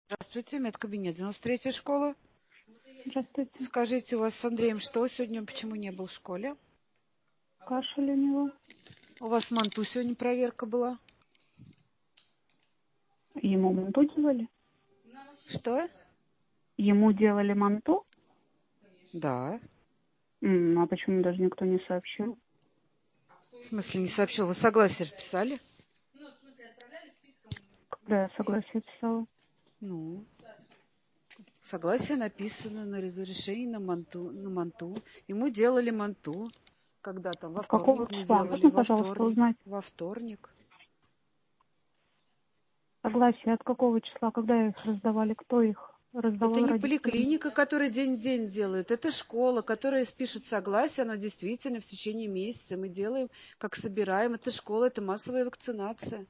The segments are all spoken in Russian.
Здравствуйте, медкабинет 93-я школа. Здравствуйте. Скажите, у вас с Андреем что сегодня, почему не был в школе? Кашель у него. У вас в Манту сегодня проверка была? Ему манту делали? Что? Ему делали манту? Да. А почему даже никто не сообщил? В смысле не сообщил? Вы согласие же писали? Когда я согласие писала? Ну, согласие написано на разрешение на манту. Ему делали манту. Когда там? Во От какого вторник мы числа? делали. Можно, Во пожалуйста, вторник. узнать? Во вторник. Согласие от какого числа? Когда их раздавали? Кто их Это раздавал не родителям? поликлиника, которая день-день делает. Это школа, которая пишет согласие. Она действительно в течение месяца. Мы делаем, как собираем. Это школа, это массовая вакцинация.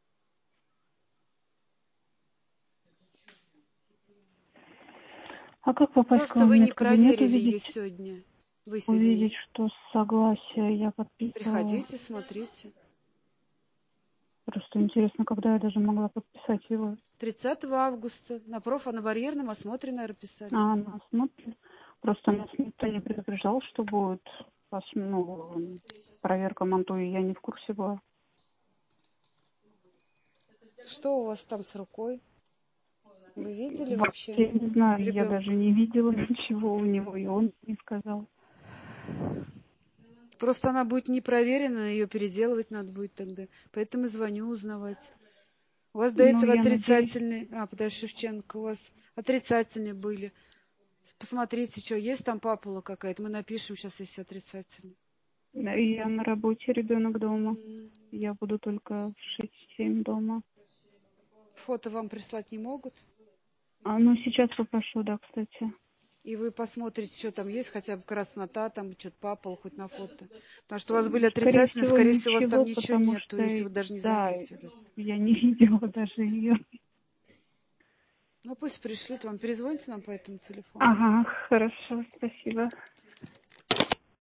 А как попасть к Просто вам в вы не медкабинет? проверили ее Увидеть, сегодня. Вы сегодня увидеть, что согласие я подписывала. приходите, смотрите. Просто интересно, когда я даже могла подписать его. 30 августа на профанабарьерном осмотре, наверное, писали. Нас смотрит. Просто нас никто не предупреждал, что будет проверка манту, и я не в курсе была. Что у вас там с рукой? Вы видели Вообще вообще не знаю, я даже ребенка? не видела ничего у него, и он не сказал. Просто она будет не проверена, ее переделывать надо будет тогда. Поэтому звоню узнавать. У вас до Ну, этого я надеюсь. отрицательные... подожди, Шевченко, у вас отрицательные были. Посмотрите, что, есть там папула какая-то. Мы напишем сейчас, если отрицательные. Я на работе, ребенок дома. М. Я буду только в 6-7 дома. Фото вам прислать не могут? Сейчас попрошу, да, кстати. И вы посмотрите, что там есть, хотя бы краснота, там что-то папало хоть на фото. Потому что у вас были отрицательные, скорее всего, у вас там Ничего, ничего потому нету, что, если вы даже не да, заметили. я не видела даже ее. Ну, пусть пришлют вам, перезвоните нам по этому телефону. Ага, хорошо, спасибо.